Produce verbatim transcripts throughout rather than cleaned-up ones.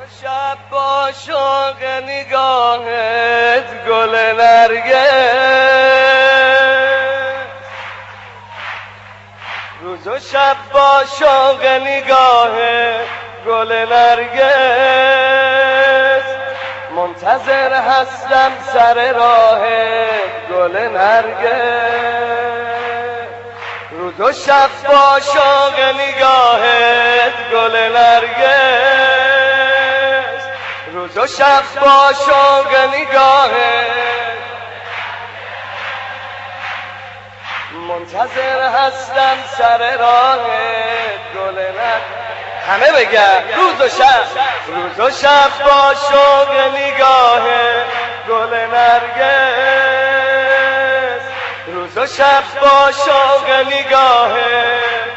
شب با شوق نگاهت گل نرگس، روز و شب با شوق نگاهت گل نرگس، منتظر هستم سر راهت گل نرگس، روز و شب با شوق نگاهت گل نرگس، روز و شب با شوق نگاهت منتظر هستم سر راهت گل نرگس. همه بگن روز و شب، روز و شب با شوق نگاهت گل نرگس، روز و شب با شوق نگاهت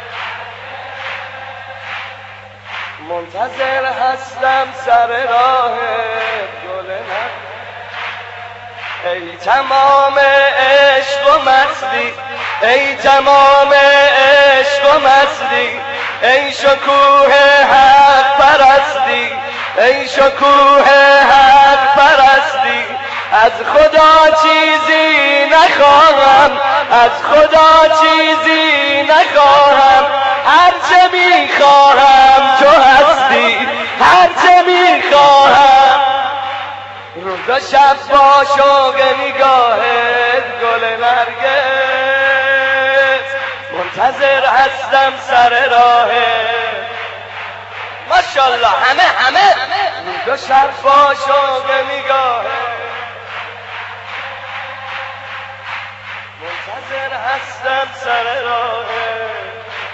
منتظر هستم سر راهت گل نرگس. ای تمام عشق و مستی، ای تمام عشق و مستی، ای شکوه حق پرستی، ای شکوه حق پرستی، از خدا چیزی نخواهم، از خدا چیزی نخواهم، هرچه میخواهم تو هستی، هرچه میخواهم. روز و شب با شوق نگاهت گل نرگس، منتظر هستم سر راهت. ماشاءالله همه همه روز و شب با شوق نگاهت منتظر هستم سر راهت.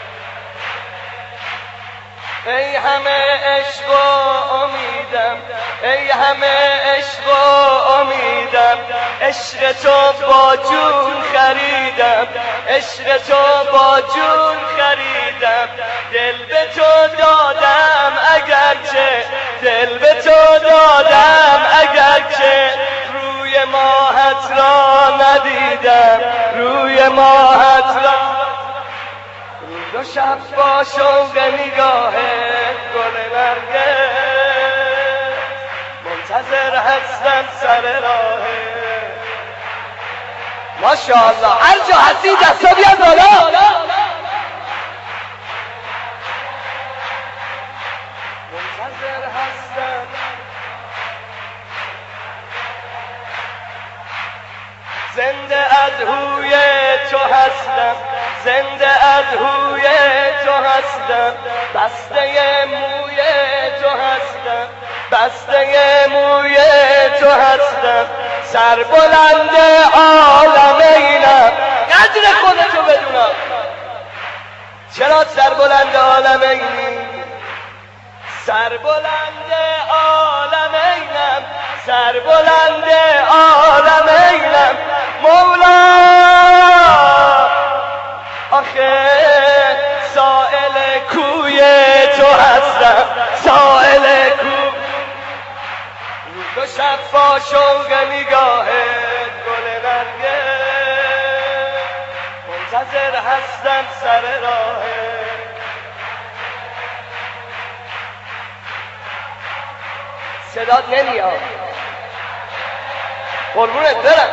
ای همه عشق و امیدم، ای همه عشق و امیدم، عشق تو با جون خریدم، عشق تو با جون خریدم، دل به تو دادم اگرچه، دل به تو دادم اگرچه، روی ماهت را ندیدم، روی ماهت را. روز و شب با شوق نگاهت گل نرگس، منتظر هستم سر راهت. ماشاءالله هر جا هستی دستا بیاد بالا. منتظر هستم زنده ادهوی تو هستم، زنده ادهوی تو هستم، بسته موی تو هستم، بسته موی تو هستم، سربلند عالمینم. قدر خودتو بدونم، چرا سربلند عالمینی؟ سربلند عالمینم، سربلند عالمینم، مولا آخه سائل کوی تو هستم، سائل کو. روز و شب با شوق نگاهت گل نرگس، منتظر هستم سر راهت. صدات نمیاد قربونت برم.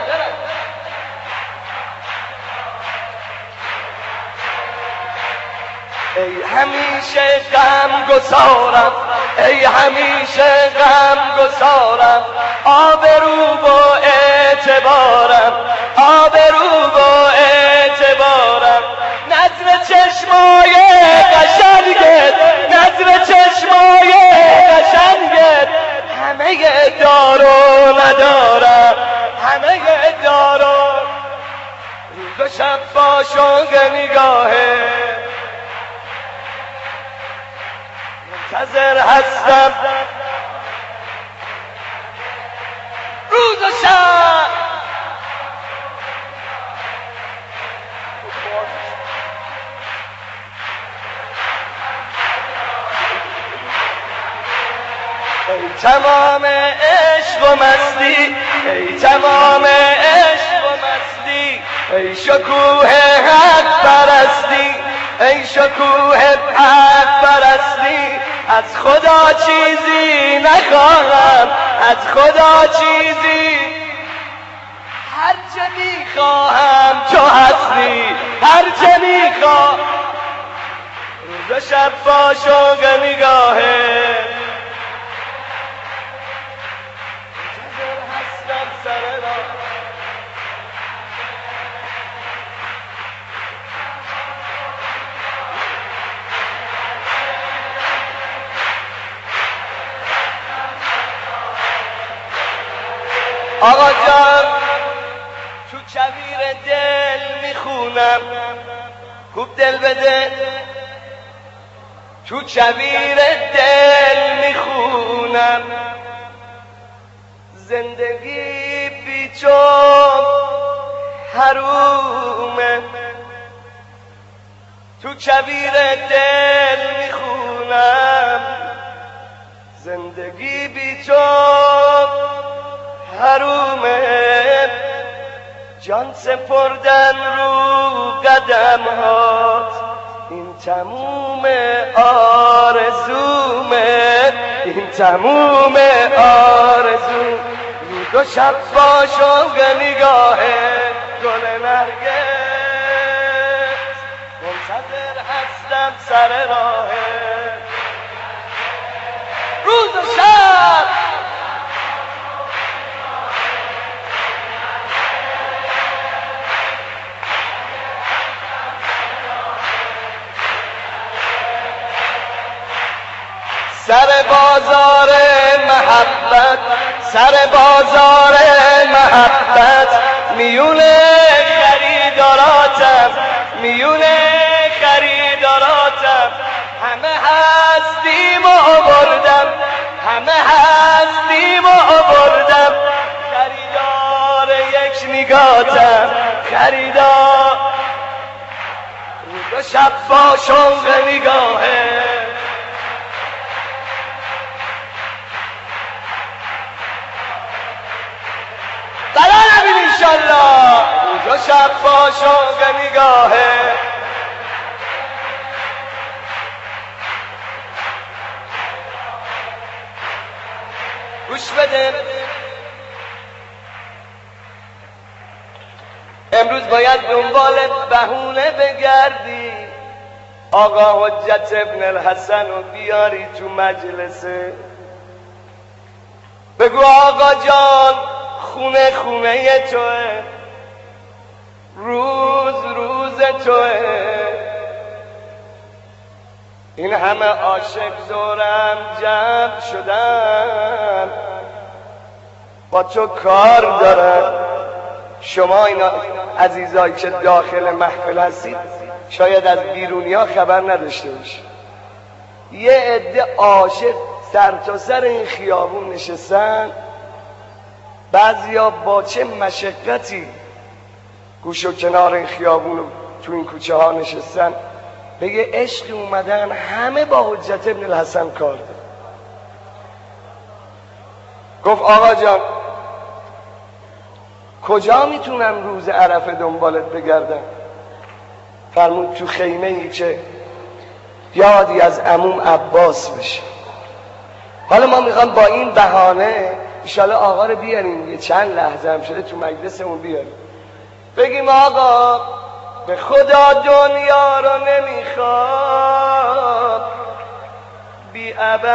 ای همیشه غم گسارم، ای همیشه غم گسارم، آبرو و اعتبارم، آبرو و اعتبارم، نظر چشمای قشنگت، نظر چشمای قشنگت، همه دارو ندارم، همه دارو. روز و شب با شوق نگاهت منتظر هستم. روز و شب ای تمام عشق و مستی، ای تمام عشق و مستی، ای شکوه حق پرستی، ای شکوه حق پرستی، از خدا چیزی نخواهم، از خدا چیزی هرچه میخواهم چو هستی، هرچه میخواهم روز و شب با شوق نگاهه منتظر هستم سر راه. آقا جان تو کویر دل میخونم، خوب دل بده، تو کویر دل میخونم زندگی بیچو حرومه، تو کویر دل میخونم زندگی بیچو حرومه، جان سپردن رو قدم هات این تموم آرزومه، این تموم آرزوم روز و شب با شوق نگاه گل نرگس منتظر هستم سر راه روز و شب. سر بازار محبت، سر بازار محبت میون خریداراتم، میون خریداراتم همه هستیم و آوردم، همه هستیم و آوردم خریدار یک نگاهتم، خریدار روز و شب با شوق نگاهه قرار نبین انشالله روز و شب با شوق نگاهه. گوش بده امروز باید دنبال بهونه بگردی، آقا حجت ابن الحسن رو بیاری تو مجلسه، بگو آقا جان خونه خونه توه، روز روز توه، این همه عاشق دورم جمع شدن با تو کار دارن. شما اینا عزیزایی که داخل محفل هستید شاید از بیرونی ها خبر نداشته باشید، یه عده عاشق سر تا سر این خیابون نشستن، بعضیا با چه مشقتی گوش و کنار این خیابون تو این کوچه ها نشستن، بگه عشق اومدن همه با حجت ابن الحسن کار دارن. گفت آقا جان کجا میتونم روز عرفه دنبالت بگردم؟ فرمود تو خیمه ای که یادی از عموم عباس بشه. حالا ما میخوام با این بهانه انشالله آقا رو بیاریم، یه چند لحظه هم شده تو مجلسمون بیاریم، بگیم آقا به خدا دنیا رو نمیخواد، بی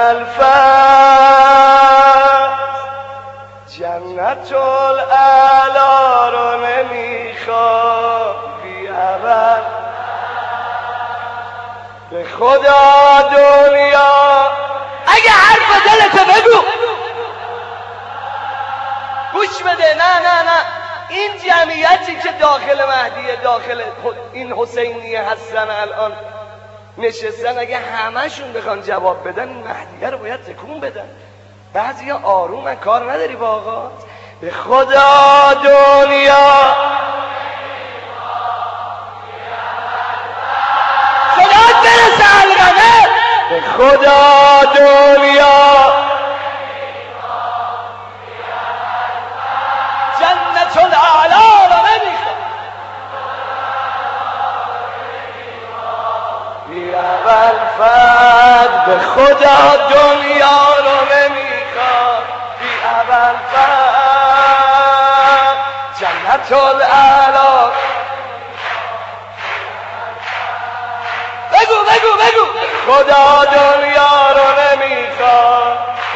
ابوالفضل جنت الاعلی رو نمیخواد، بی ابوالفضل به خدا دنیا. اگه حرف دلتو بگو، گوش بده، نه نه نه این جمعیتی که داخل مهدیه، داخل این حسینیه هستن الان نشستن، اگه همهشون بخوان جواب بدن این مهدیه رو باید تکون بدن. بعضی ها آرومن، کار نداری با آقا. به خدا دنیا صدات برسه الگمه، به خدا دنیا جنت الاعلی رو نمیخواد، بی ابوالفضل به خدا خدا دنیا رو نمیخواد بی اول فر جنت الاعلی. بگو بگو بگو خدا دنیا رو نمیخواد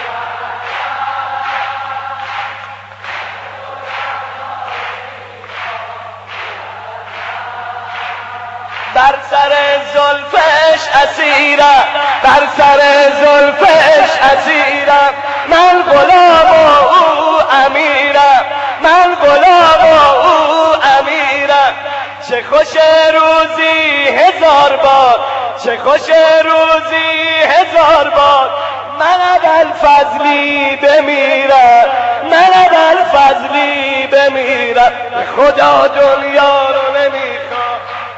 بر سر زلفش اسیرم، بر سر زلفش اسیرم، من غلام و او امیرم، من غلام و او امیرم. چه خوش روزی هزار بار، چه خوش روزی هزار بار، من اول فضلی بمیرم، من اول فضلی بمیرم. خدا دنیا رو نمیخواد.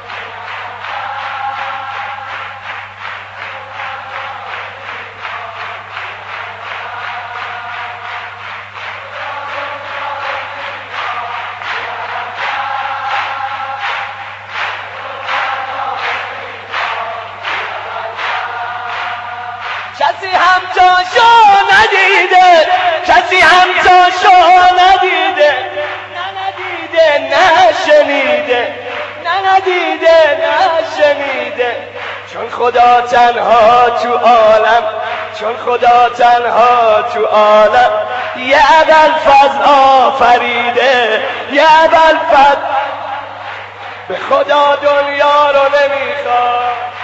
کسی همتاشو ندیده، کسی همتاشو ندیده، نه ندیده نه شنیده، نه ندیده نه شنیده. چون خدا تنها تو عالم، چون خدا تنها تو عالم یه ابوالفضل آفریده، یه ابوالفضل. به خدا دنیا رو نمیخواد.